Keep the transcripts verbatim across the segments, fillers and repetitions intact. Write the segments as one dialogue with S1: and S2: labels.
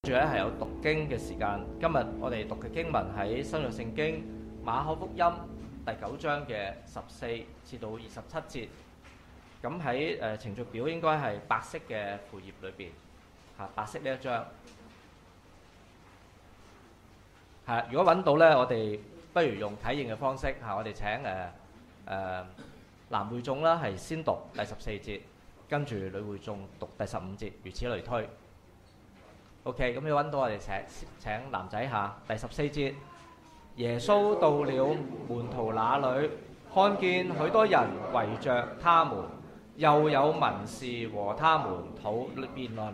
S1: 住咧係有讀經嘅時間。今日我哋讀嘅經文喺新約聖經馬可福音第九章嘅十四至到二十七節。咁喺誒程序表應該係白色嘅副頁裏邊嚇，白色呢一張係。如果揾到咧，我哋不如用啟應嘅方式嚇，我哋請誒誒男會眾啦，係先讀第十四節，跟住女會眾讀第十五節，如此類推。OK，咁你揾到我哋請請男仔下第十四節。耶穌到了門徒那裏，看見許多人圍着他們，又有文士和他們討辯論。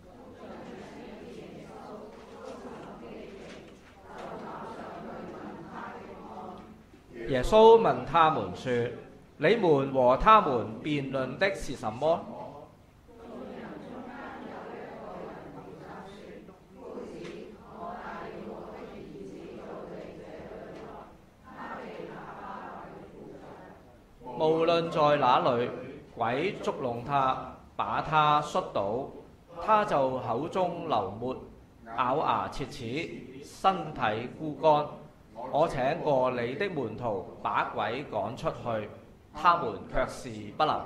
S1: 耶穌問他們說：你們和他們辯論的是什麼？無論在哪裏，鬼捉弄他，把他摔倒，他就口中流沫，咬牙切齒，身體枯乾。我請過你的門徒把鬼趕出去，他們卻是不能。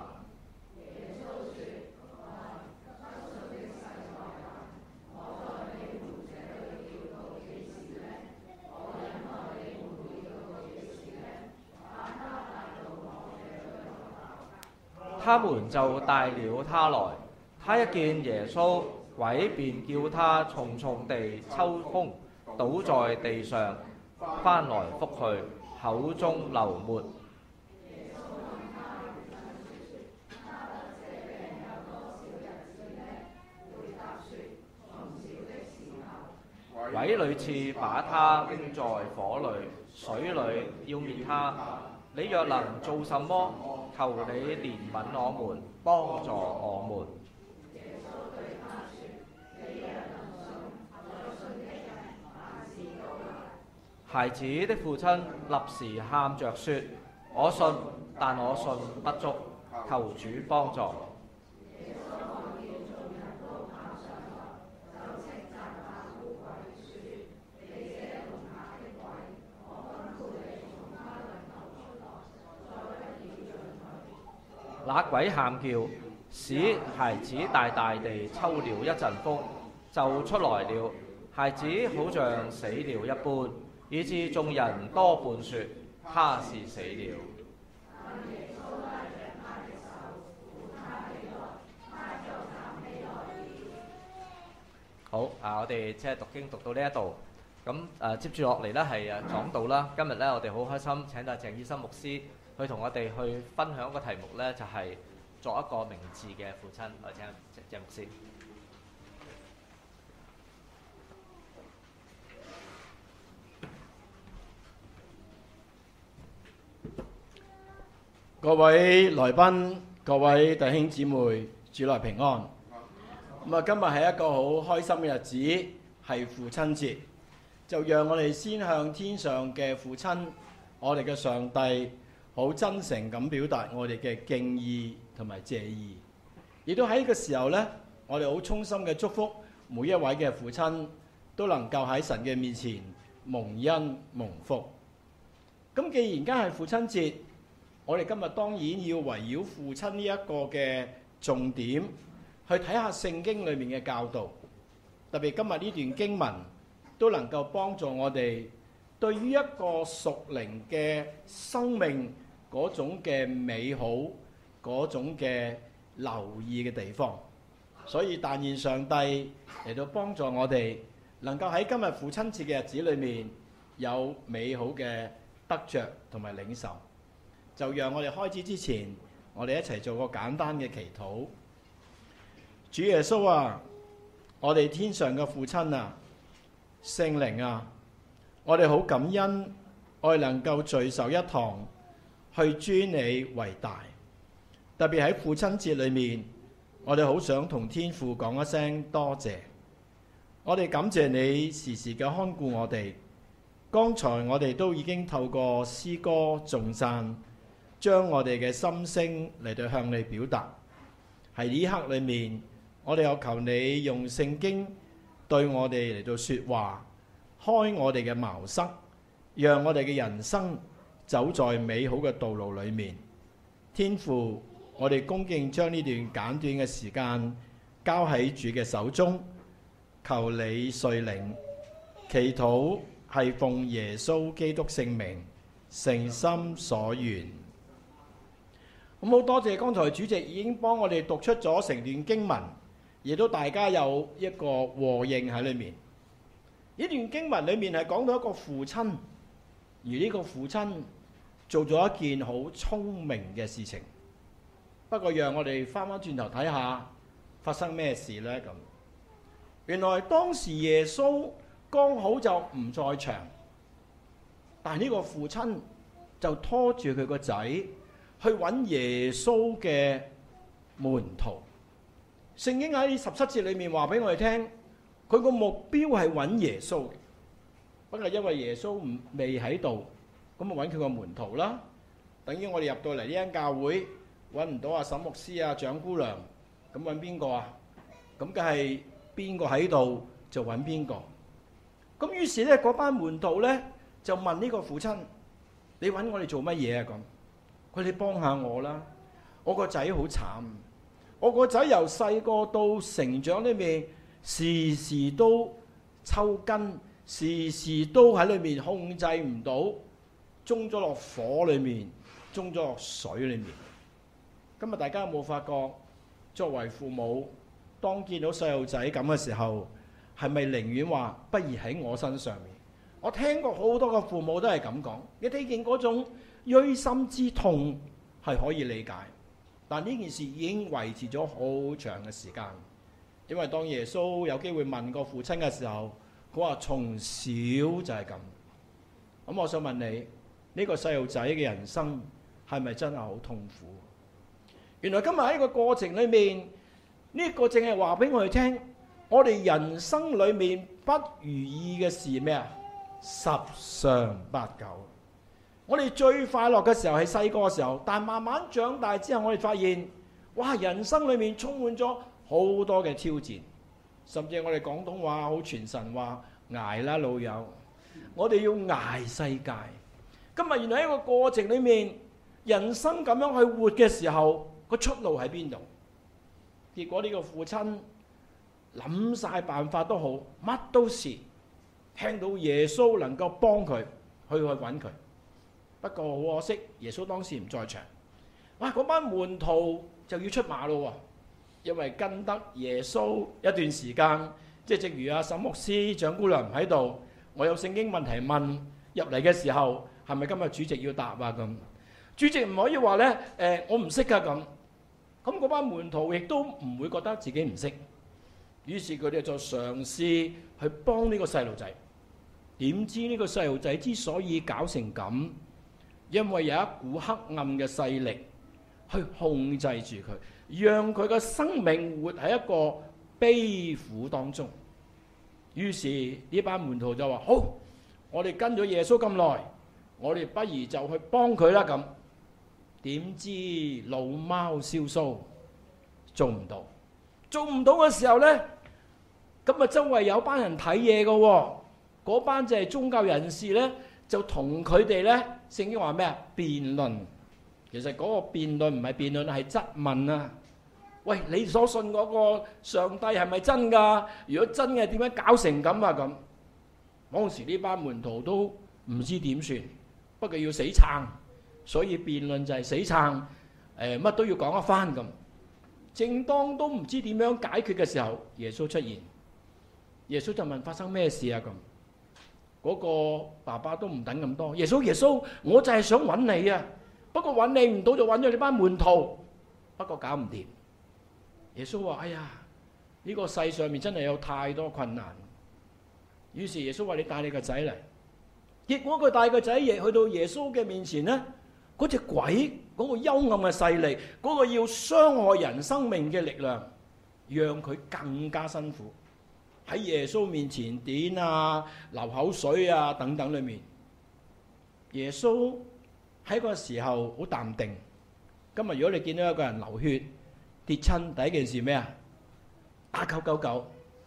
S1: 他們就帶了他來，他一見耶穌，鬼便叫他重重地抽風，倒在地上，翻來覆去，口中流沫。鬼屢次把他扔在火裏、水裏，要滅他。你若能做什麼，求你憐憫我們，幫助我們。孩子的父親立時喊着說：我信，但我信不足，求主幫助。那鬼喊叫，使孩子大大地抽了一陣風，就出來了。孩子好像死了一般，以致眾人多半說他是死了。好啊，我哋即係讀經讀到呢一度，咁誒、呃、接住落嚟呢係誒講道啦。今日呢，我哋好開心請到鄭醫生牧師。佢同我哋去分享一個題目呢，就係、是、作一個明智嘅父親。我哋請鄭牧師。
S2: 各位來賓、各位弟兄姊妹，主內平安。咁啊，今日係一個好開心嘅日子，係父親節，就讓我哋先向天上嘅父親，我哋嘅上帝，好真誠咁表達我哋嘅敬意同埋謝意，亦都喺呢個時候呢，我哋好衷心嘅祝福每一位嘅父親都能夠喺神嘅面前蒙恩蒙福。咁既然而家係父親節，我哋今日當然要圍繞父親呢一個嘅重點去睇下聖經裏面嘅教導，特別今日呢段經文都能夠幫助我哋對於一個屬靈嘅生命嗰種嘅美好，嗰種嘅留意嘅地方。所以但願上帝嚟到幫助我哋，能夠喺今日父親節嘅日子裏面有美好嘅得着同埋領受。就讓我哋開始之前，我哋一齊做個簡單嘅祈禱。主耶穌啊，我哋天上嘅父親啊，聖靈啊，我哋好感恩，我哋能夠聚首一堂，去尊你為大。特別喺父親節裏面，我哋好想同天父講一聲多謝。我哋感謝你時時嘅看顧我哋。剛才我哋都已經透過詩歌頌讚，將我哋嘅心聲嚟到向你表達。喺呢刻裏面，我哋又求你用聖經對我哋嚟到說話，開我哋嘅茅塞，讓我哋嘅人生走在美好嘅道路裏面。天父，我哋恭敬將呢段簡短嘅時間交喺主嘅手中，求你垂領。祈禱係奉耶穌基督聖名，誠心所願。咁好多謝剛才主席已經幫我哋讀出咗成段經文，亦都大家有一個和應喺裏面。呢段經文裏面係講到一個父親，而呢個父親做咗一件好聰明嘅事情。不過讓我哋翻翻轉頭睇下發生咩事呢？咁原來當時耶穌剛好就唔在場，但係呢個父親就拖住佢個仔去揾耶穌嘅門徒。聖經喺十七節裏面話俾我哋聽，佢個目標係揾耶穌嘅。不過因為耶穌唔未喺度，咁啊揾佢個門徒啦。等於我哋入到嚟呢間教會，揾唔到阿沈牧師啊、長姑娘，咁揾邊個啊？咁梗係邊個喺度就揾邊個。咁於是咧，嗰班門徒咧就問呢個父親：你揾我哋做乜嘢啊？咁佢，你幫下我啦，我個仔好慘，我個仔由細個到成長裏面，時時都抽筋，時時都喺裏面控制唔到，中咗落火裏面，中咗落水裏面。今日大家有冇發覺，作為父母，當見到細路仔咁嘅時候，係咪寧願話不如喺我身上面？我聽過好多個父母都係咁講，你睇見嗰種錐心之痛係可以理解，但呢件事已經維持咗好長嘅時間。因為當耶穌有機會問個父親嘅時候，佢話從小就係咁。咁我想問你，呢個細路仔嘅人生係咪真係好痛苦？原來今日喺個過程裏面，呢個淨係話俾我哋聽，我哋人生裏面不如意嘅事咩啊？十常八九。我哋最快樂嘅時候係細個嘅時候，但慢慢長大之後，我哋發現，哇！人生裏面充滿咗好多嘅挑戰，甚至我哋廣東話好傳神話，捱啦老友，我哋要捱世界。今日原來喺個過程裏面，人生咁樣去活嘅時候，個出路喺邊度？結果呢個父親諗晒辦法都好，乜都試，聽到耶穌能夠幫佢，去去揾佢。不過好可惜，耶穌當時唔在場。哇！嗰班門徒就要出馬咯，因為跟得耶穌一段時間，即係正如阿沈牧師、長姑娘唔喺度，我有聖經問題問入嚟嘅時候，係咪今日主席要答啊？咁主席唔可以話咧，誒、呃、我唔識噶咁。咁嗰班門徒亦都唔會覺得自己唔識，於是佢哋就嘗試去幫呢個細路仔。點知呢個細路仔之所以搞成咁，因為有一股黑暗嘅勢力去控制住佢，讓佢嘅生命活喺一個悲苦當中。於是呢班門徒就話：好，我哋跟咗耶穌咁耐，我哋不如就去幫佢啦咁。點知老貓燒鬚，做唔到，做唔到嘅時候呢，咁啊周圍有班人睇嘢嘅喎，嗰班就係宗教人士呢，就同佢哋呢，聖經話咩啊？辯論。其實嗰個辯論唔係辯論，係質問啊！喂，你所信嗰個上帝係咪真㗎？如果真嘅，點樣搞成咁啊？咁當時呢班門徒都唔知點算，不過要死撐。所以辯論就係死撐，誒、呃、乜都要講一番咁。正當都唔知點樣解決嘅時候，耶穌出現。耶穌就問：發生咩事啊？咁嗰、那個爸爸都唔等咁多。耶穌，耶穌，我就係想揾你啊！不過揾你唔到，就揾咗你班門徒。不過搞唔掂。耶穌話：哎呀，呢、這個世上面真係有太多困難。於是耶穌話：你帶你個仔嚟。結果佢帶個仔亦去到耶穌嘅面前呢。嗰隻鬼，嗰、那個幽暗嘅勢力，嗰、那個要傷害人生命嘅力量，讓佢更加辛苦。喺耶穌面前點啊、流口水啊等等裏面，耶穌喺個時候好淡定。今日如果你見到一個人流血跌親，第一件事咩啊？打九九九，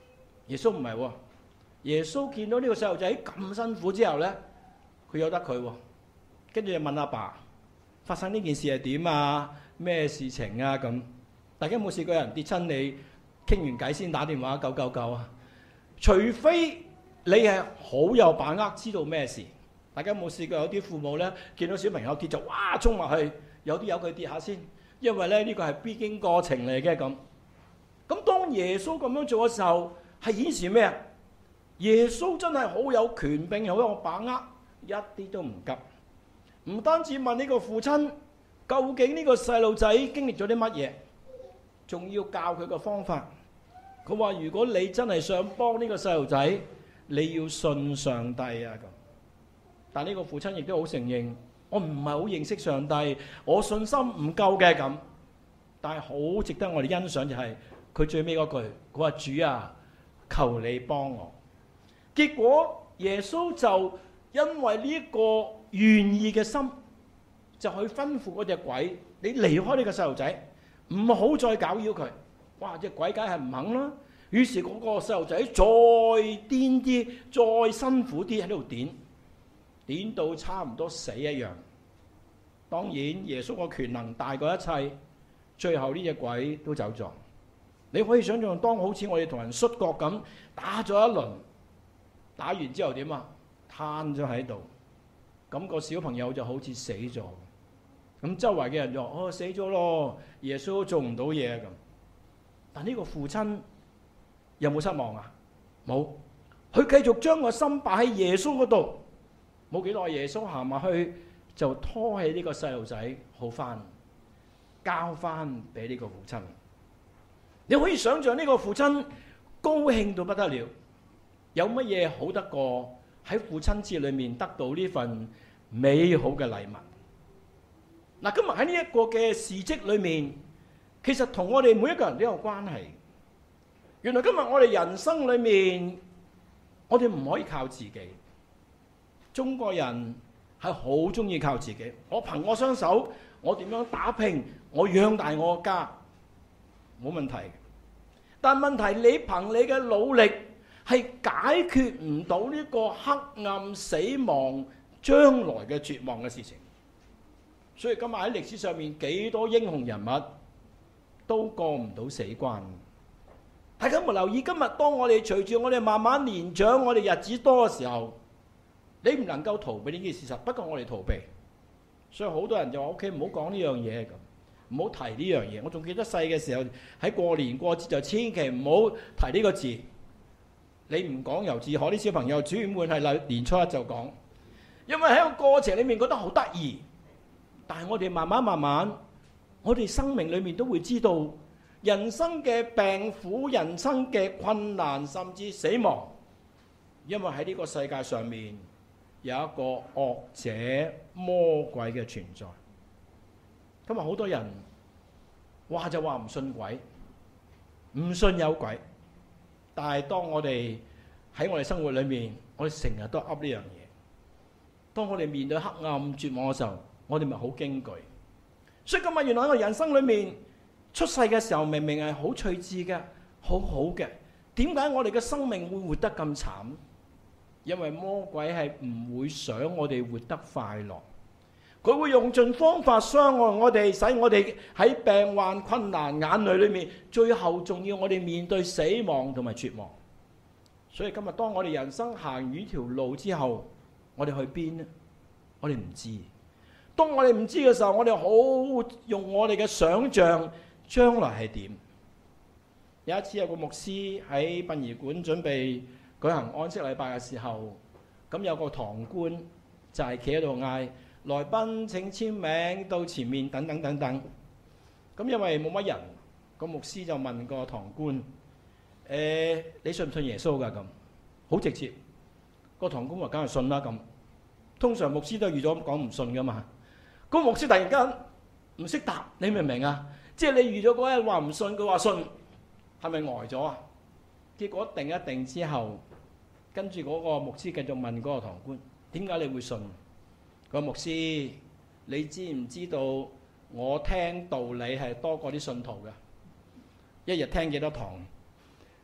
S2: 耶穌唔係喎，耶穌見到呢個細路仔咁辛苦之後咧，佢由得佢喎，跟住就問阿爸發生呢件事係點啊？咩事情啊？咁大家有冇試過有人跌親你傾完偈先打電話九九九啊？除非你係好有把握知道咩事。大家有冇試過有啲父母咧見到小朋友跌就哇衝埋去，有啲由佢跌下先，因為咧呢個係必經過程嚟嘅咁。咁當耶穌咁樣做嘅時候，係顯示咩啊？耶穌真係好有權柄，好有把握，一啲都唔急。唔單止問呢個父親究竟呢個細路仔經歷咗啲乜嘢，仲要教佢個方法。佢話：如果你真係想幫呢個細路仔，你要信上帝啊咁。但呢個父親亦都好承認，我唔係好認識上帝，我信心唔夠嘅咁。但係好值得我哋欣賞就係佢最尾嗰句，佢話：主啊，求你幫我。結果耶穌就因為呢一個願意嘅心，就去吩咐嗰隻鬼：你離開呢個細路仔，唔好再搞擾佢。哇！隻鬼梗係唔肯啦。於是嗰個細路仔再癲啲，再辛苦啲喺度點。點到差唔多死一樣。當然耶穌個權能大過一切，最後呢隻鬼都走咗。你可以想象，當好似我哋同人摔角咁打咗一輪，打完之後點啊？攤咗喺度，咁個小朋友就好似死咗。咁周圍嘅人就話：哦，死咗咯，耶穌都做唔到嘢咁。但呢個父親有冇失望啊？冇，佢繼續將個心擺喺耶穌嗰度。冇幾耐，耶穌行埋去就拖起呢個細路仔好翻，交翻俾呢個父親。你可以想象呢個父親高興到不得了。有乜嘢好得過喺父親節裏面得到呢份美好嘅禮物？嗱，今日喺呢一個嘅事蹟裏面，其實同我哋每一個人都有關係。原來今日我哋人生裏面，我哋唔可以靠自己。中國人係好中意靠自己，我憑我雙手，我點樣打拼，我養大我個家，冇問題。但問題你憑你嘅努力係解決唔到呢個黑暗死亡將來嘅絕望嘅事情。所以今日喺歷史上面幾多英雄人物都過唔到死關。大家有冇留意？今日當我哋隨住我哋慢慢年長，我哋日子多嘅時候，你唔能夠逃避呢件事實，不過我哋逃避，所以好多人就話：O K，唔好講呢樣嘢咁，唔好提呢樣嘢。我仲記得細嘅時候喺過年過節就千祈唔好提呢個字。你唔講猶自可，啲小朋友主要會係年初一就講，因為喺個過程裡面覺得好得意。但係我哋慢慢慢慢，我哋生命裡面都會知道人生嘅病苦、人生嘅困難，甚至死亡，因為喺呢個世界上面，有一個惡者魔鬼嘅存在。今日好多人話就話唔信鬼，唔信有鬼。但係當我哋喺我哋生活裏面，我哋成日都噏呢樣嘢。當我哋面對黑暗絕望嘅時候，我哋咪好驚懼。所以今日原來喺我人生裏面，出世嘅時候明明係好趣致嘅，好好嘅，點解我哋嘅生命會活得咁慘？因為魔鬼係唔會想我哋活得快樂，佢會用盡方法傷害我哋，使我哋喺病患、困難、眼淚裏面，最後仲要我哋面對死亡同埋絕望。所以今日當我哋人生行完呢條路之後，我哋去邊呢？我哋唔知。當我哋唔知嘅時候，我哋好用我哋嘅想像將來係點。有一次有個牧師喺殯儀館準備舉行安息禮拜嘅時候，咁有個堂官就係企喺度嗌：來賓請簽名到前面等等等等。咁因為冇乜人，個牧師就問個堂官：誒，你信唔信耶穌㗎？咁好直接。個堂官話：梗係信啦。咁通常牧師都預咗講唔信㗎嘛。個牧師突然間唔識答，你明唔明啊？即係你預咗嗰日話唔信，佢話信，係咪呆咗啊？結果定一定之後，跟住嗰個牧師繼續問嗰個堂官：點解你會信？個牧師，你知唔知道我聽道理係多過啲信徒嘅？一日聽幾多堂？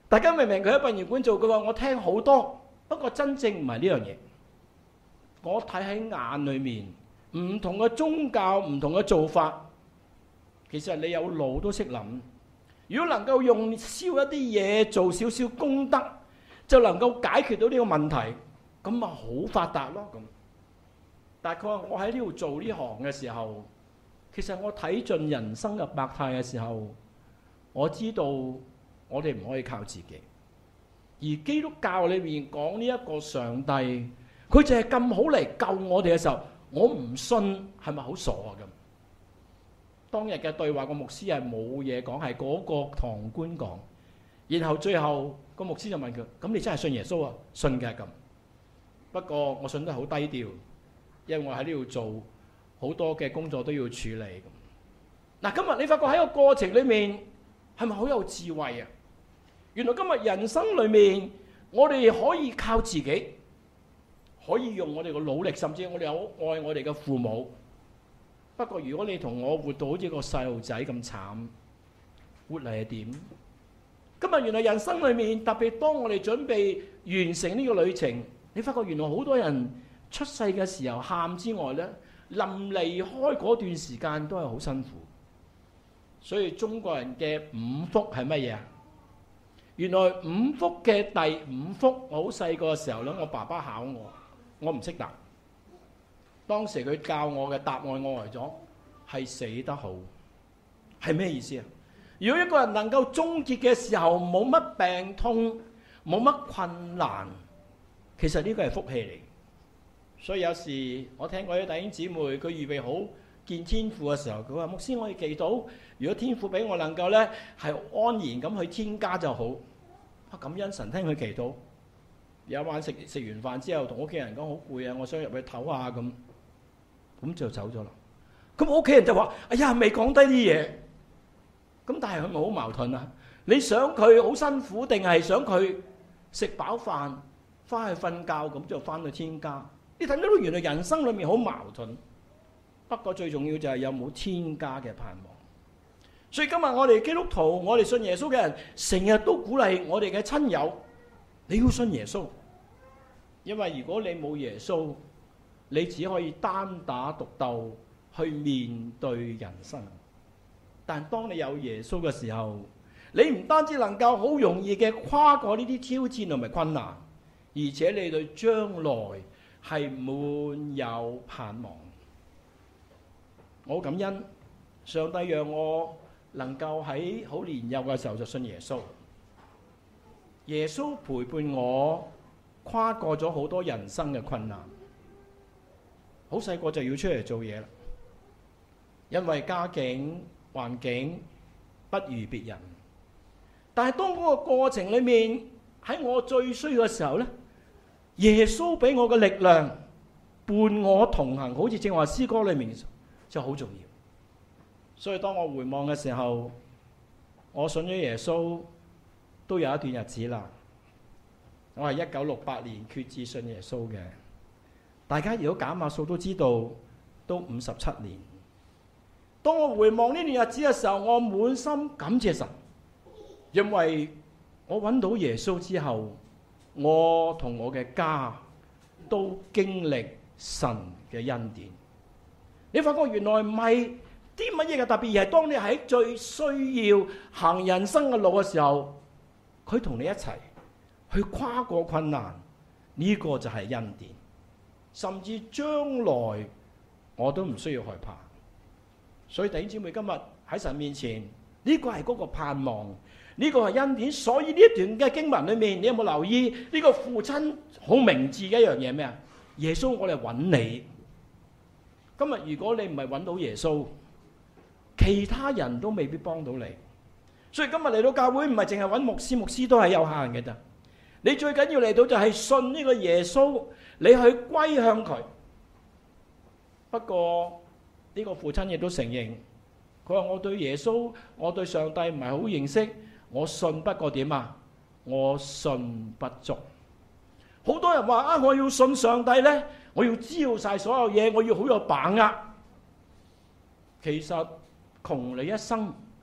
S2: 大家明明佢喺殯儀館做，佢話我聽好多，不過真正唔係呢樣嘢。我睇喺眼裏面，唔同嘅宗教，唔同嘅做法，其實你有腦都識諗。如果能夠用燒一啲嘢做少少功德，就能夠解決到呢個問題，咁咪好發達咯。咁，但係佢話我喺呢度做呢行嘅時候，其實我睇盡人生嘅百態嘅時候，我知道我哋唔可以靠自己。而基督教裏面講呢一個上帝，佢就係咁好嚟救我哋嘅時候，我唔信係咪好傻啊？咁當日嘅對話，個牧師係冇嘢講，係嗰個堂官講。然後最後個牧師就問佢：咁你真係信耶穌啊？信嘅咁。不過我信得好低調，因為我喺呢度做好多嘅工作都要處理。嗱，今日你發覺喺個過程裏面係咪好有智慧啊？原來今日人生裏面，我哋可以靠自己，可以用我哋嘅努力，甚至我哋好愛我哋嘅父母。不過如果你同我活到好似個細路仔咁慘，活嚟係點？今日原來人生裏面，特別當我哋準備完成呢個旅程，你發覺原來好多人出世嘅時候喊之外呢，臨離開嗰段時間都係好辛苦。所以中國人嘅五福係乜嘢啊？原來五福嘅第五福，我好細個嘅時候呢，我爸爸考我，我唔識答。當時佢教我嘅答案，我嚟咗係死得好，係咩意思啊？如果一個人能夠終結嘅時候冇乜病痛，冇乜困難，其實呢個係福氣嚟。所以有時我聽過啲弟兄姊妹，佢預備好見天父嘅時候，佢話牧師，我哋祈禱，如果天父俾我能夠呢係安然咁去天家就好。感恩神聽佢祈禱。有一晚食食完飯之後，同屋企人講好攰啊，我想入去唞下咁，咁就走咗啦。咁屋企人就話：哎呀，未講低啲嘢。咁但係佢咪好矛盾啊？你想佢好辛苦，定係想佢食飽飯翻去瞓覺，咁就翻去天家？你睇到原來人生裏面好矛盾。不過最重要就係有冇天家嘅盼望。所以今日我哋基督徒，我哋信耶穌嘅人，成日都鼓勵我哋嘅親友，你要信耶穌。因為如果你冇耶穌，你只可以單打獨鬥去面對人生。但當你有耶穌嘅時候，你唔單止能夠好容易嘅跨過呢啲挑戰同埋困難，而且你對將來係滿有盼望。我好感恩上帝讓我能夠喺好年幼嘅時候就信耶穌。耶穌陪伴我跨過咗好多人生嘅困難。好細個就要出嚟做嘢啦，因為家境環境不如別人。但係當嗰個過程裏面，喺我最需要嘅時候呢，耶穌俾我嘅力量伴我同行，好似正話詩歌裏面就好重要。所以當我回望嘅時候，我信咗耶穌都有一段日子啦。我係一九六八年決志信耶穌嘅。大家如果減下數都知道，都五十七年。當我回望呢段日子嘅時候，我滿心感謝神，因為我揾到耶穌之後，我同我嘅家都經歷神嘅恩典。你發覺原來唔係啲乜嘢嘅特別，而係當你喺最需要行人生嘅路嘅時候，佢同你一齊去跨過困難，呢個就係恩典。甚至將來我都唔需要害怕。所以弟兄姊妹今日喺神面前，呢個係嗰個盼望，呢個係恩典。所以呢一段嘅經文裏面，你有冇留意呢個父親好明智嘅一樣嘢咩啊？耶穌，我嚟揾你。今日如果你唔係揾到耶穌，其他人都未必幫到你。所以今日嚟到教會唔係淨係揾牧師，牧師都係有限嘅咋。你最緊要嚟到就係信呢個耶穌，你去歸向佢。不過呢個父親亦都承認，佢話我對耶穌，我對上帝唔係好認識，我信不過點啊？我信不足。好多人話啊，我要信上帝呢，我要知道晒所有嘢，我要好有把握。其實窮你一生，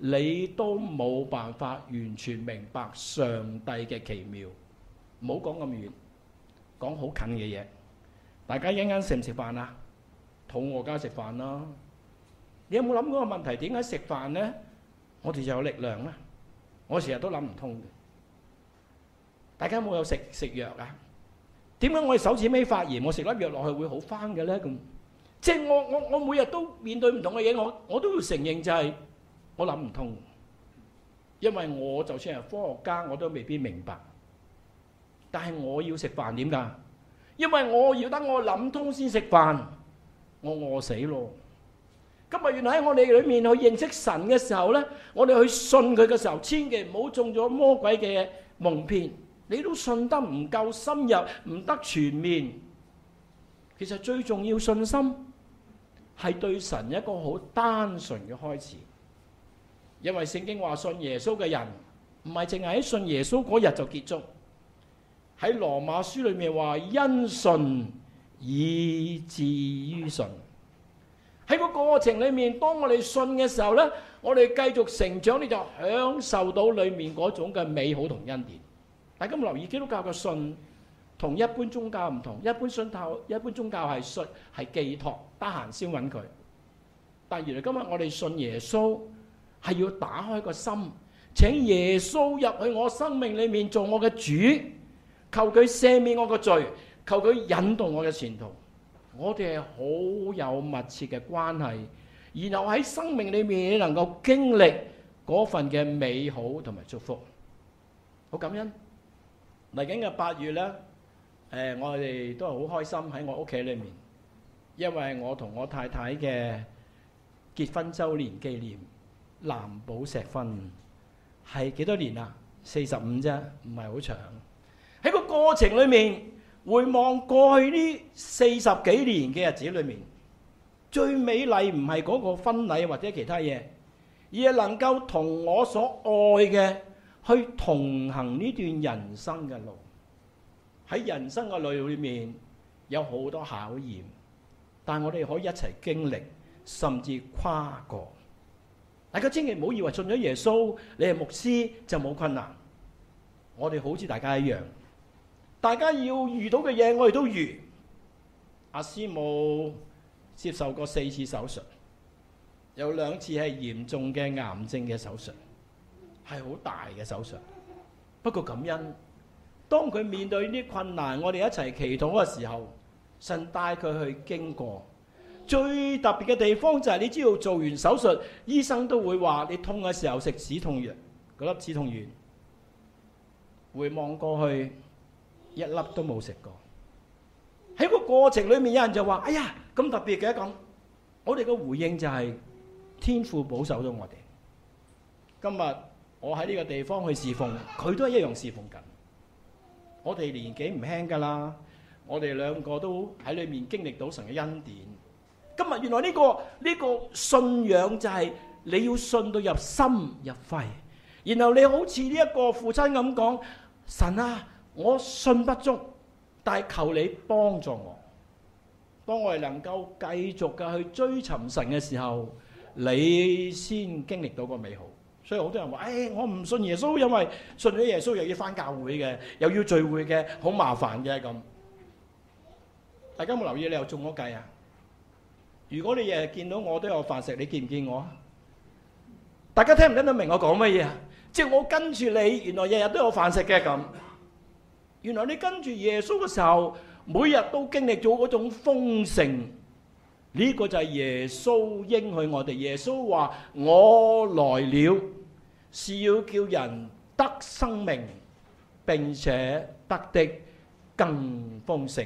S2: 你都冇辦法完全明白上帝嘅奇妙。唔好講咁遠，講好近嘅嘢。大家一陣間食唔食飯啊？肚餓梗係食飯啦。你有冇諗過個問題？點解食飯呢？我哋就有力量咧？我成日都諗唔通嘅。大家有冇有食食藥啊？點解我哋手指尾發炎，我食粒藥落去會好翻嘅咧？咁即係我我我每日都面對唔同嘅嘢，我我都要承認就係我諗唔通，因為我就算係科學家，我都未必明白。但係我要食飯點㗎？因為我要等我諗通先食飯，我餓死咯。今日原來喺我哋裏面去認識神嘅時候咧，我哋去信佢嘅時候，千祈唔好中咗魔鬼嘅蒙騙。你都信得唔夠深入，唔得全面。其實最重要信心係對神一個好單純嘅開始，因為聖經話信耶穌嘅人唔係淨係喺信耶穌嗰日就結束。喺羅馬書裏面話因信以至於信。喺個過程裏面，當我哋信嘅時候呢，我哋繼續成長，你就享受到裏面嗰種嘅美好同恩典。大家有冇留意基督教嘅信同一般宗教唔同？一般信教，一般宗教係信係寄託，得閒先揾佢。但原來今日我哋信耶穌係要打開個心，請耶穌入去我生命裏面做我嘅主，求佢赦免我嘅罪，求佢引導我嘅前途。我哋係好有密切嘅關係，然後喺生命裏面你能夠經歷嗰份嘅美好同埋祝福，好感恩。嚟緊嘅八月呢，誒，我哋都係好開心喺我屋企裏面，因為我同我太太嘅結婚週年紀念，藍寶石婚係幾多年啊？四十五啫，唔係好長。喺個過程裏面，回望過去呢四十幾年嘅日子裏面，最美麗唔係嗰個婚禮或者其他嘢，而係能夠同我所愛嘅去同行呢段人生嘅路。喺人生嘅路裏面有好多考驗，但我哋可以一齊經歷，甚至跨過。大家千祈唔好以為信咗耶穌，你係牧師就冇困難。我哋好似大家一樣，大家要遇到嘅嘢我哋都遇。阿師母接受過四次手術，有兩次係嚴重嘅癌症嘅手術，係好大嘅手術。不過感恩，當佢面對呢啲困難，我哋一齊祈禱嘅時候，神帶佢去經過。最特別嘅地方就係你知道做完手術，醫生都會話你痛嘅時候食止痛藥，嗰粒止痛丸。回望過去，一粒都冇食過。喺個過程裏面，有人就話：哎呀，咁特別嘅咁。我哋嘅回應就係天父保守咗我哋。今日我喺呢個地方去侍奉，佢都係一樣侍奉緊。我哋年紀唔輕㗎啦，我哋兩個都喺裏面經歷到神嘅恩典。今日原來呢個呢個信仰就係你要信到入心入肺，然後你好似呢一個父親咁講：神啊，我信不足，但係求你幫助我。當我哋能夠繼續嘅去追尋神嘅時候，你先經歷到個美好。所以好多人話：誒、哎，我唔信耶穌，因為信咗耶穌又要返教會嘅，又要聚會嘅，好麻煩嘅咁。大家有冇留意？你又中咗計啊？如果你日日見到我都有飯食，你見唔見我啊？大家聽唔聽得明我講乜嘢啊？即係我跟住你，原來日日都有飯食嘅咁。原來你跟住耶穌嘅時候，每日都經歷咗嗰種豐盛。呢個就係耶穌應許我哋。耶穌話：我來了，是要叫人得生命，並且得的更豐盛。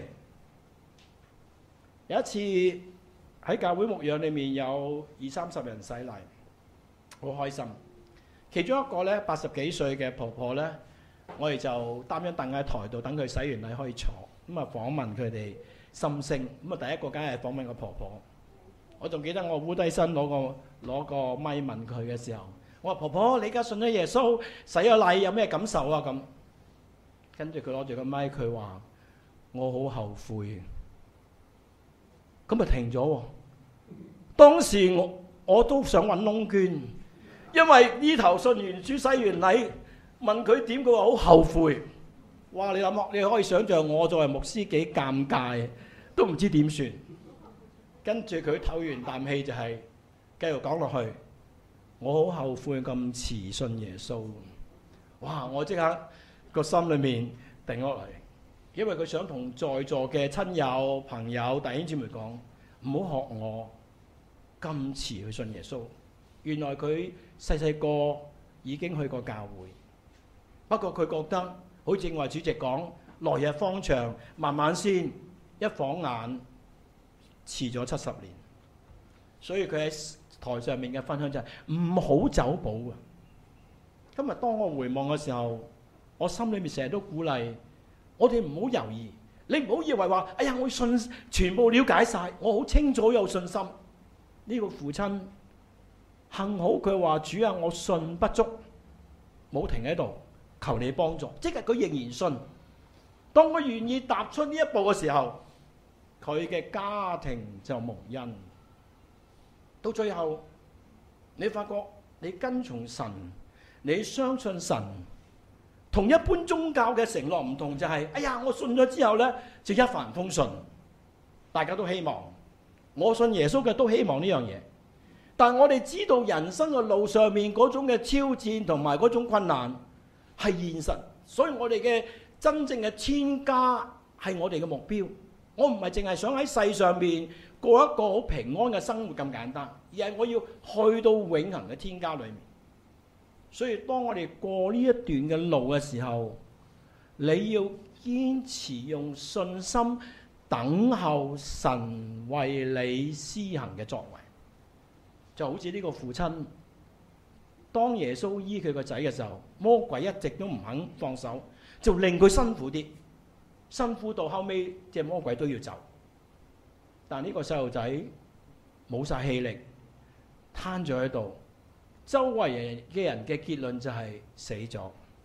S2: 有一次喺教會牧養裏面有二三十人洗禮，好開心。其中一個咧八十幾歲嘅婆婆咧，我哋就擔張凳喺台度等佢洗完禮可以坐。咁啊訪問佢哋心聲。咁啊第一個梗係訪問個婆婆。我仲記得我烏低身攞個攞個咪問佢嘅時候，我話：婆婆，你而家信咗耶穌，洗咗禮有咩感受啊？咁跟住佢攞住個咪，佢話：我好後悔。咁咪停咗喎。當時我我都想揾窿捐， 因為呢頭信完主洗完禮，問佢點，佢話好後悔。哇！你諗下，你可以想象我作為牧師幾尷尬，都唔知點算。跟住佢唞完啖氣就係繼續講落去。我好後悔咁遲信耶穌。哇！我即刻個心裏面定落嚟，因為佢想同在座嘅親友、朋友、弟兄姊妹講，唔好學我咁遲去信耶穌。原來佢細細個已經去過教會，不過佢覺得好似正話主席講，來日方長，慢慢先，一晃眼遲咗七十年。所以佢喺台上面嘅分享就係唔好走寶啊！今日當我回望嘅時候，我心裏面成日都鼓勵我哋唔好猶豫，你唔好以為話，哎呀，我信全部了解晒，我好清楚有信心。呢個父親幸好佢話，主啊，我信不足，冇停喺度，求你幫助。即係佢仍然信。當佢願意踏出呢一步嘅時候，佢嘅家庭就蒙恩。到最後，你發覺你跟從神，你相信神，同一般宗教嘅承諾唔同，就係，哎呀，我信咗之後呢，就一帆風順。大家都希望，我信耶穌嘅都希望呢樣嘢。但我哋知道人生嘅路上面嗰種嘅挑戰同埋嗰種困難係現實，所以我哋嘅真正嘅天家係我哋嘅目標。我唔係淨係想喺世上面過一個好平安嘅生活咁簡單，而係我要去到永恆嘅天家裏面。所以當我哋過呢一段嘅路嘅時候，你要堅持用信心等候神為你施行嘅作為。就好似呢個父親，當耶穌醫佢個仔嘅時候，魔鬼一直都唔肯放手，就令佢辛苦啲，辛苦到後尾隻魔鬼都要走。但呢個細路仔冇晒氣力，攤咗喺度，周圍嘅人嘅結論就係死咗。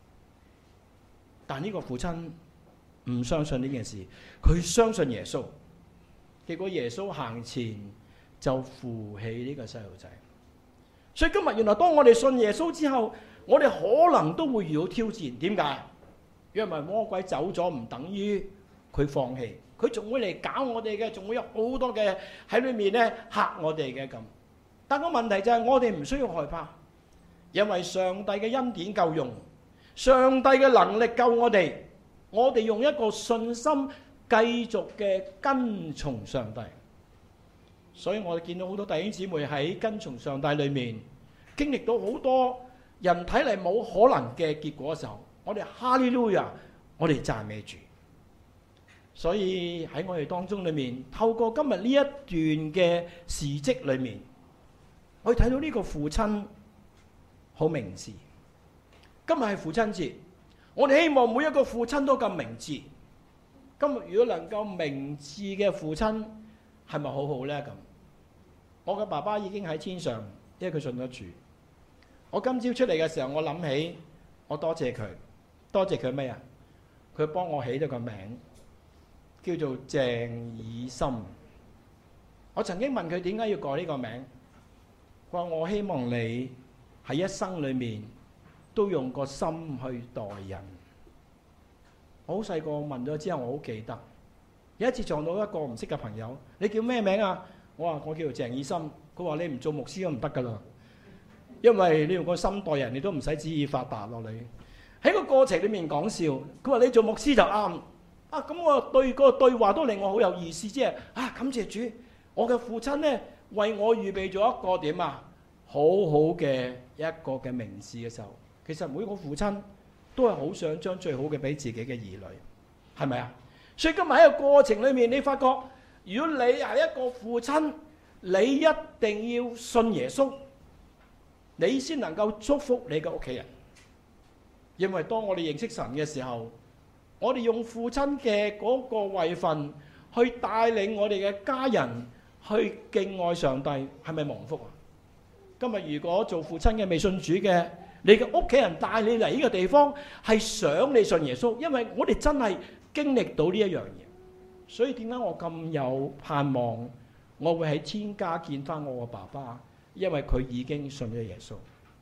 S2: 但呢個父親唔相信呢件事，佢相信耶穌。結果耶穌行前就扶起呢個細路仔。所以今日原來當我哋信耶穌之後，我哋可能都會遇到挑戰。點解？因為魔鬼走咗唔等於佢放棄，佢仲會嚟搞我哋嘅，仲會有好多嘅喺裏面咧嚇我哋嘅咁。但個問題就係我哋唔需要害怕，因為上帝嘅恩典夠用，上帝嘅能力夠我哋，我哋用一個信心繼續嘅跟從上帝。所以我哋見到好多弟兄姊妹喺跟從上帝裏面經歷到好多人睇嚟冇可能嘅結果嘅時候，我哋哈利路亞，我哋讚美主。所以喺我哋當中裏面，透過今日呢一段嘅事蹟裏面，我哋睇到呢個父親好明智。今日係父親節，我哋希望每一個父親都咁明智。今日如果能夠明智嘅父親，係咪好好呢？咁我嘅爸爸已經喺天上，因為佢信得住。我今朝出嚟嘅時候，我諗起我多謝佢，多謝佢咩啊？佢幫我起咗個名，叫做鄭以森。我曾經問佢點解要改呢個名，佢話我希望你喺一生裏面都用個心去待人。我好細個問咗之後，我好記得有一次撞到一個唔識嘅朋友，你叫咩名啊？我話我叫做鄭以森。佢話你唔做牧師都唔得噶啦，因為你用個心待人，你都唔使旨意發達落嚟。喺個過程裏面講笑，佢話你做牧師就啱。啊，咁我對個對話都令我好有意思，即係啊，感謝主，我嘅父親呢為我預備咗一個點啊，好好嘅一個嘅名字嘅時候，其實每個父親都係好想將最好嘅俾自己嘅兒女，係咪啊？所以今日喺個過程裏面，你發覺如果你係一個父親，你一定要信耶穌，你先能夠祝福你嘅屋企人。因為當我哋認識神嘅時候，我哋用父親嘅嗰個位份去帶領我哋嘅家人去敬愛上帝，係咪蒙福啊？今日如果做父親嘅未信主嘅，你嘅屋企人帶你嚟呢個地方，係想你信耶穌，因為我哋真係經歷到呢一樣嘢。所以點解我咁有盼望，我會喺天家見翻我個爸爸，因為佢已經信咗耶穌。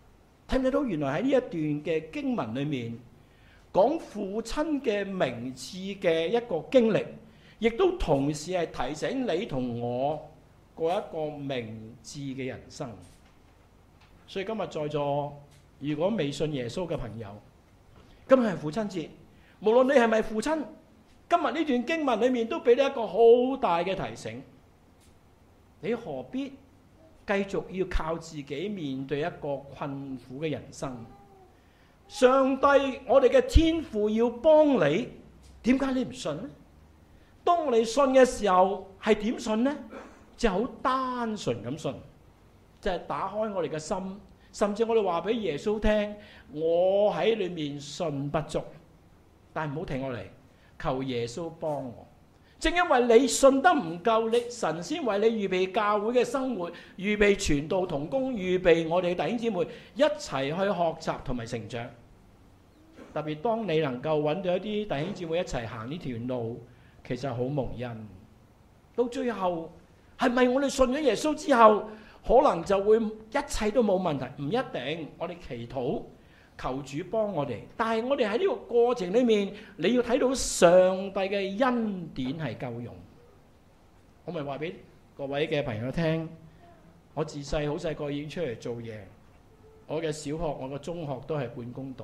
S2: 睇唔睇到原來喺呢一段嘅經文裏面，講父親嘅名字嘅一個經歷，亦都同時係提醒你同我過一個明智嘅人生。所以今日在座，如果未信耶穌嘅朋友，今日係父親節，無論你係咪父親，今日呢段經文裏面都俾你一個好大嘅提醒。你何必繼續要靠自己面對一個困苦嘅人生？上帝，我哋嘅天父要幫你，點解你唔信呢？當你信嘅時候係點信呢？就好單純咁信，就係打開我哋嘅心，甚至我哋話俾耶穌聽，我喺裏面信不足，但係唔好停落嚟，求耶穌幫我。正因為你信得唔夠，你神先為你預備教會嘅生活，預備傳道同工，預備我哋弟兄姊妹一齊去學習同埋成長。特別當你能夠揾到一啲弟兄姊妹一齊行呢條路，其實好蒙恩。到最後係咪我哋信咗耶穌之後，可能就會一切都冇問題？唔一定，我哋祈禱求主幫我哋。但係我哋喺呢個過程裏面，你要睇到上帝嘅恩典係夠用。我咪話俾各位嘅朋友聽，我自細好細個已經出嚟做嘢，我嘅小學、我嘅中學都係半工讀，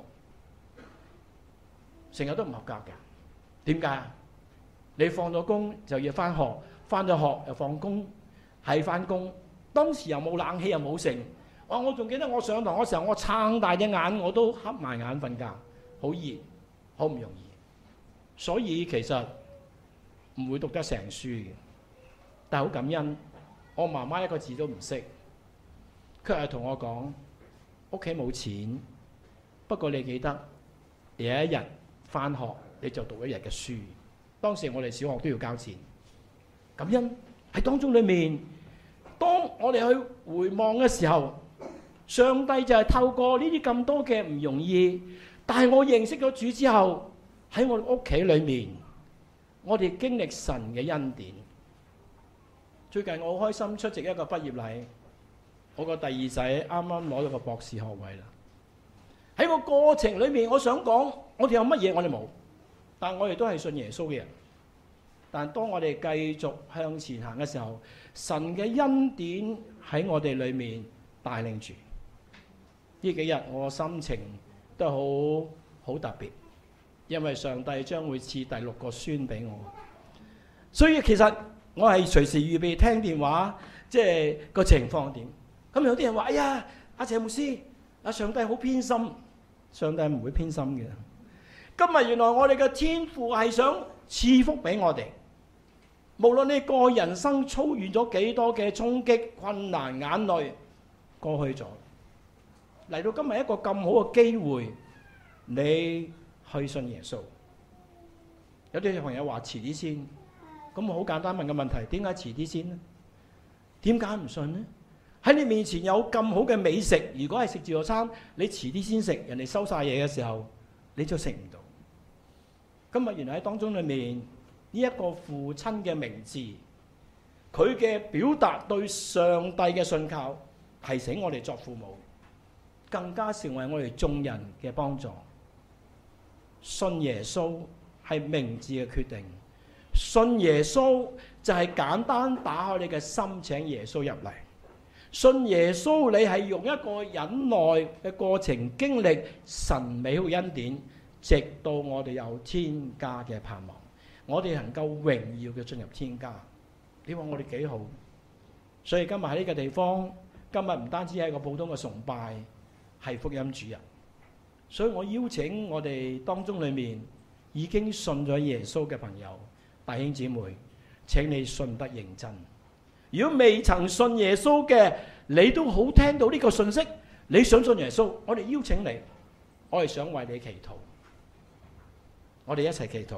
S2: 成日都唔合格嘅。點解啊？你放咗工就要翻學，翻咗學又放工，係翻工。當時又冇冷氣又冇剩，我我仲記得我上堂嗰時候，我撐大隻眼，我都瞌埋眼瞓覺，好熱，好唔容易。所以其實唔會讀得成書嘅，但係好感恩，我媽媽一個字都唔識，卻係同我講屋企冇錢，不過你記得有一日翻學你就讀一日嘅書。當時我哋小學都要交錢，感恩喺當中裏面。當我哋去回望嘅時候，上帝就係透過呢啲咁多嘅唔容易，但係我認識咗主之後，喺我哋屋企裏面，我哋經歷神嘅恩典。最近我好開心出席一個畢業禮，我個第二仔啱啱攞咗個博士學位啦。喺個過程裏面，我想講，我哋有乜嘢我哋冇，但我哋都係信耶穌嘅人。但當我哋繼續向前行嘅時候，神嘅恩典喺我哋裏面帶領住。呢幾日我心情都好好特別，因為上帝將會賜第六個孫俾我，所以其實我係隨時預備聽電話，即係個情況點。咁有啲人話：哎呀，阿謝牧師，阿上帝好偏心，上帝唔會偏心嘅。今日原來我哋嘅天父係想賜福俾我哋。無論你個人生遭遇咗幾多嘅衝擊、困難、眼淚，過去咗，嚟到今日一個咁好嘅機會，你去信耶穌。有啲朋友話遲啲先，咁我好簡單問個問題：點解遲啲先呢？點解唔信呢？喺你面前有咁好嘅美食，如果係食自助餐，你遲啲先食，人哋收晒嘢嘅時候，你就食唔到。今日原來喺當中裏面。呢一個父親嘅名字，佢嘅表達對上帝嘅信靠，提醒我哋作父母，更加成為我哋眾人嘅幫助。信耶穌係明智嘅決定，信耶穌就係簡單打開你嘅心，請耶穌入嚟。信耶穌，你係用一個忍耐嘅過程經歷神美好恩典，直到我哋有天家嘅盼望。我哋能夠榮耀嘅進入天家，你話我哋幾好？所以今日喺呢個地方，今日唔單止係一個普通嘅崇拜，係福音主日。所以我邀請我哋當中裏面已經信咗耶穌嘅朋友、弟兄姊妹，請你信得認真。如果未曾信耶穌嘅，你都好聽到呢個信息，你想信耶穌，我哋邀請你，我哋想為你祈禱，我哋一齊祈禱。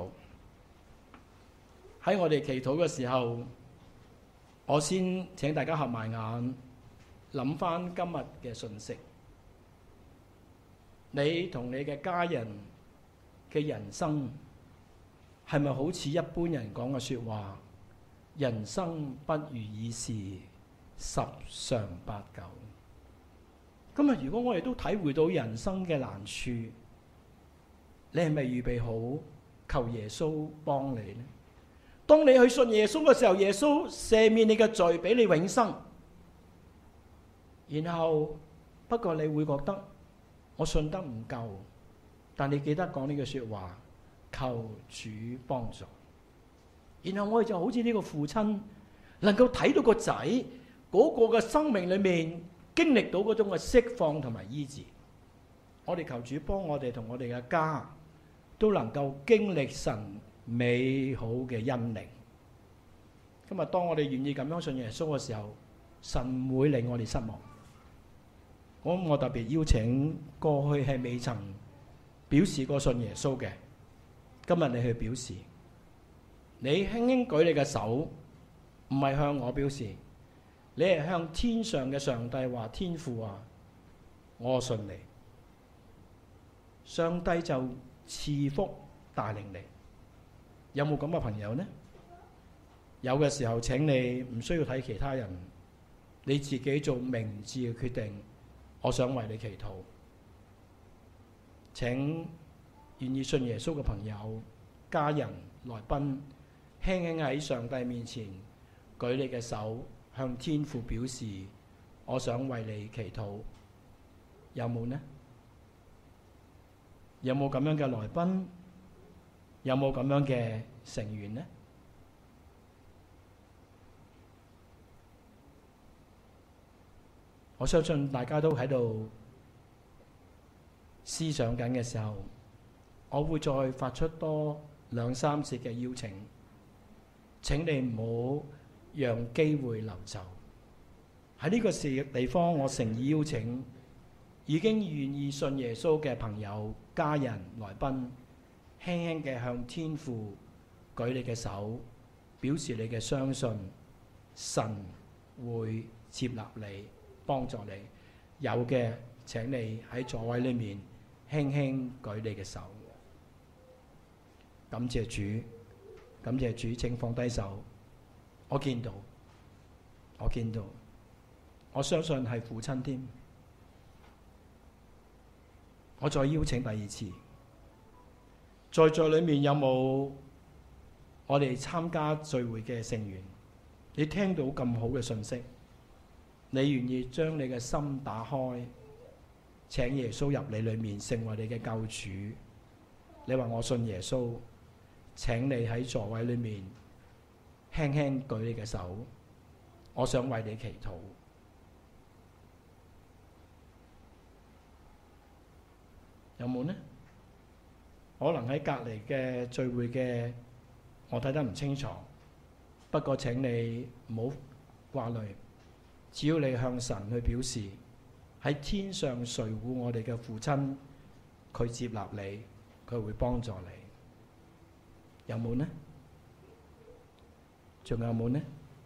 S2: 喺我哋祈禱嘅時候，我先請大家合埋眼，諗翻今日嘅信息。你同你嘅家人嘅人生係咪好似一般人講嘅說話？人生不如意事十常八九。 今日如果我哋都體會到人生嘅難處，你係咪預備好求耶穌幫你呢？當你去信耶穌嘅時候，耶穌赦免你嘅罪，俾你永生。然後不過你會覺得我信得唔夠，但你記得講呢句說話，求主幫助。然後我哋就好似呢個父親，能夠睇到個仔嗰個嘅生命裏面經歷到嗰種嘅釋放同埋醫治。我哋求主幫我哋同我哋嘅家都能夠經歷神美好嘅恩靈。今日當我哋願意咁樣信耶穌嘅時候，神唔會令我哋失望。咁我特別邀請過去係未曾表示過信耶穌嘅，今日你去表示。你輕輕舉你嘅手，唔係向我表示，你係向天上嘅上帝話：天父啊，我信你。上帝就賜福帶領你。有冇咁嘅朋友呢？有嘅時候，請你唔需要睇其他人，你自己做明智嘅決定。我想為你祈禱。請願意信耶穌嘅朋友、家人、來賓，輕輕喺上帝面前舉你嘅手，向天父表示我想為你祈禱。有冇呢？有冇咁樣嘅來賓？有冇咁樣嘅成員呢？我相信大家都喺度思想緊嘅時候，我會再發出多兩三次嘅邀請。請你唔好讓機會流走。喺呢個時地方，我誠意邀請已經願意信耶穌嘅朋友、家人、來賓，輕輕嘅向天父舉你嘅手，表示你嘅相信，神會接納你，幫助你。有嘅，請你喺座位裏面輕輕舉你嘅手。感謝主。感謝主，請放低手。我見到，我見到，我相信係父親添。我再邀請第二次，在座裏面有冇我哋參加聚會嘅成員？你聽到咁好嘅信息，你願意將你嘅心打開，請耶穌入你裏面，成為你嘅救主。你話我信耶穌。請你喺座位裏面輕輕舉你嘅手，我想為你祈禱。有冇呢？可能喺隔離嘅聚會嘅，我睇得唔清楚。不過請你唔好掛慮，只要你向神去表示，喺天上垂護我哋嘅父親，佢接納你，佢會幫助你。有冇呢？仲有冇呢？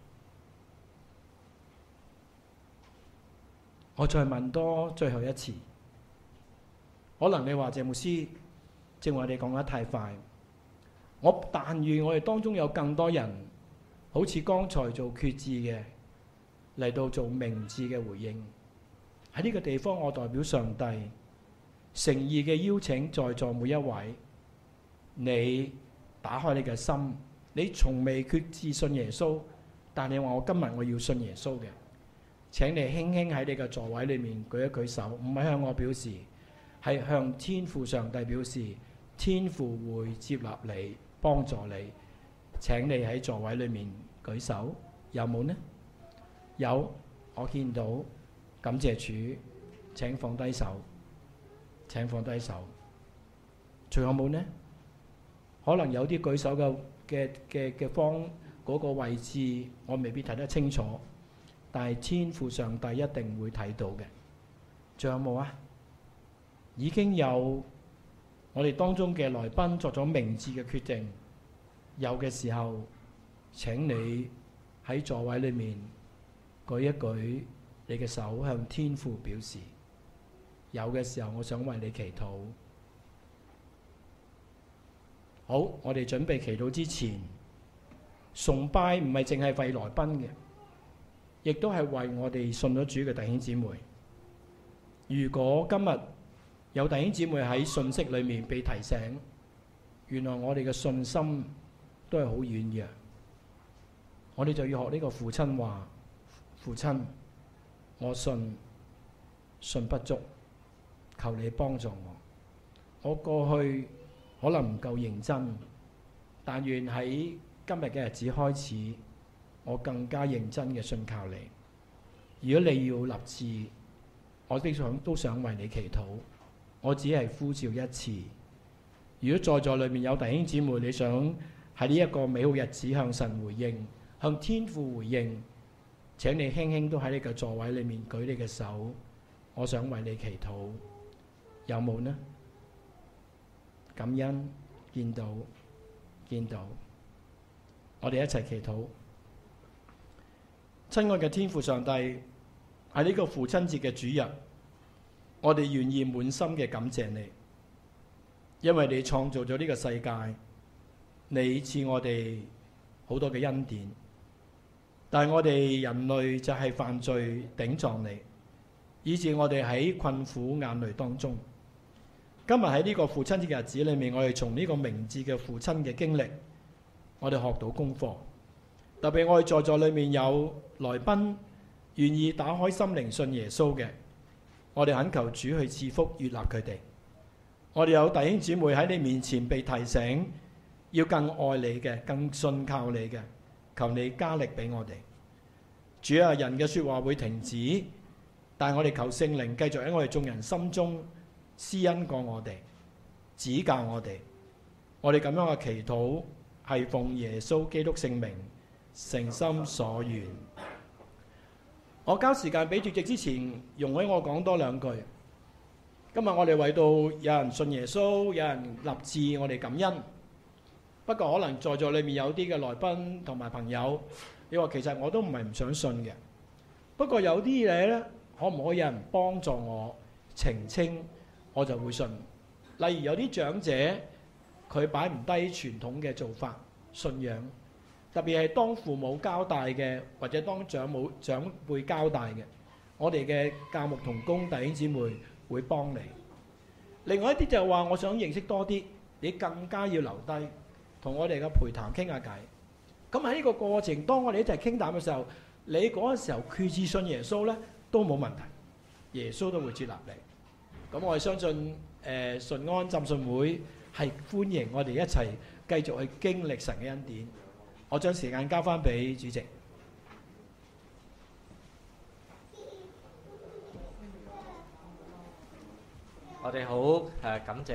S2: 我再問多最後一次。可能你話謝牧師，正話你講得太快。我但願我哋當中有更多人，好似剛才做決志嘅，嚟到做明智嘅回應。喺呢個地方，我代表上帝誠意嘅邀請在座每一位，你打開你嘅心，你從未決志信耶穌，但你話我今日我要信耶穌嘅，請你輕輕喺你嘅座位裏面舉一舉手，唔係向我表示，係向天父上帝表示，天父會接納你，幫助你。請你喺座位裏面舉手，有冇呢？有，我見到，感謝主，請放低手，請放低手。仲有冇呢？可能有啲舉手嘅嘅嘅嘅方嗰個位置，我未必睇得清楚，但係天父上帝一定會睇到嘅。仲有冇啊？已經有我哋當中嘅來賓作咗明智嘅決定，有嘅時候請你喺座位裏面舉一舉你嘅手，向天父表示。有嘅時候我想為你祈禱。好，我哋準備祈禱之前，崇拜唔係淨係為來賓嘅，亦都係為我哋信咗主嘅弟兄姊妹。 如果今日有弟兄姊妹喺信息裏面被提醒，原來我哋嘅信心都係好軟弱，我哋就要學呢個父親話：父親，我信信不足，求你幫助我。我過去可能唔夠認真，但願喺今日嘅日子開始，我更加認真嘅信靠你。如果你要立志，我都想都想為你祈禱。我只係呼召一次。如果在座裏面有弟兄姊妹，你想喺呢一個美好日子向神回應，向天父回應，請你輕輕都喺你嘅座位裏面舉你嘅手，我想為你祈禱。有冇呢？感恩，見到見到，我哋一齊祈禱。親愛嘅天父上帝，喺呢個父親節嘅主日，我哋願意滿心嘅感謝你，因為你創造咗呢個世界，你賜我哋好多嘅恩典，但係我哋人類就係犯罪頂撞你，以致我哋喺困苦眼淚當中。今日喺呢個父親節嘅日子裏面，我哋從呢個明智嘅父親嘅經歷，我哋學到功課。特別我哋在座裏面有來賓願意打開心靈信耶穌嘅，我哋懇求主去賜福悅納佢哋。我哋有弟兄姊妹喺你面前被提醒，要更愛你嘅，更信靠你嘅，求你加力俾我哋。主啊，人嘅說話會停止，但係我哋求聖靈繼續喺我哋眾人心中施恩過我哋，指教我哋。我哋咁樣嘅祈禱係奉耶穌基督聖名，誠心所願。我交時間俾主席之前，容許我講多兩句。今日我哋為到有人信耶穌，有人立志，我哋感恩。不過可能在座裏面有啲嘅來賓同埋朋友，你話其實我都唔係唔想信嘅。不過有啲嘢呢，可唔可以有人幫助我澄清，我就會信。例如有啲長者，佢擺唔低傳統嘅做法、信仰。特別係當父母交代嘅，或者當長母長輩交代嘅，我哋嘅教牧同工弟兄姊妹會幫你。另外一啲就係話，我想認識多啲，你更加要留低同我哋嘅陪談傾下偈。咁喺呢個過程，當我哋一齊傾談嘅時候，你嗰個時候決志信耶穌呢，都冇問題，耶穌都會接納你。咁我哋相信誒、呃、順安浸信會係歡迎我哋一齊繼續去經歷神嘅恩典。我將時間交翻俾主席。
S1: 我哋好誒感謝。